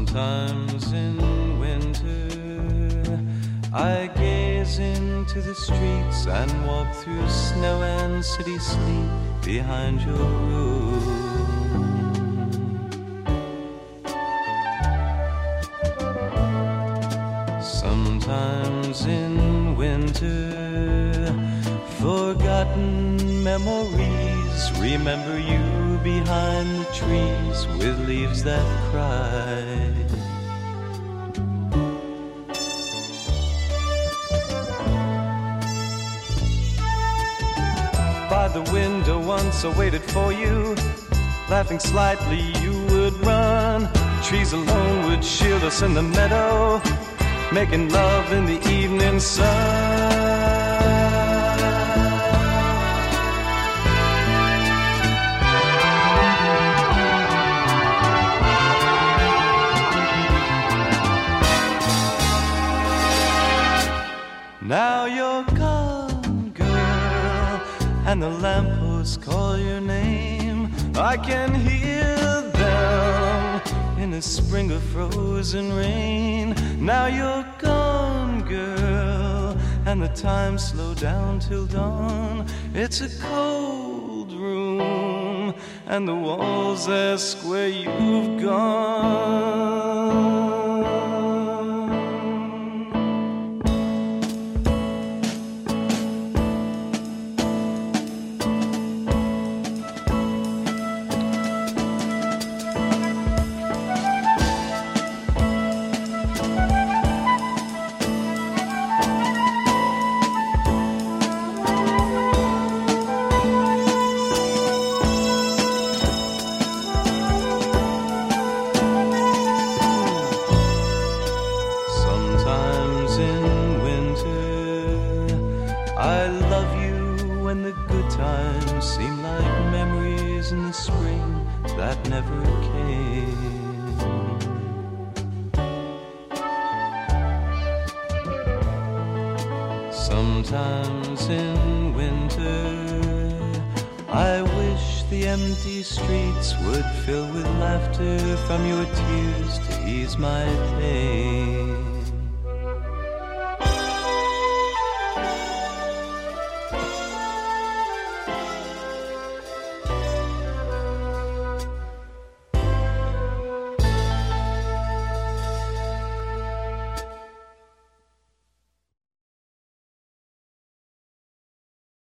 Sometimes in winter I gaze into the streets and walk through snow and city sleep behind your room. Sometimes in winter, forgotten memories remember you behind the trees with leaves that cry. By the window once I waited for you, laughing slightly you would run. Trees alone would shield us in the meadow, making love in the evening sun. Now you're gone, girl, and the lampposts call your name. I can hear them in a spring of frozen rain. Now you're gone, girl, and the time slowed down till dawn. It's a cold room, and the walls ask where you've gone. I love you when the good times seem like memories in the spring that never came. Sometimes in winter I wish the empty streets would fill with laughter from your tears to ease my pain.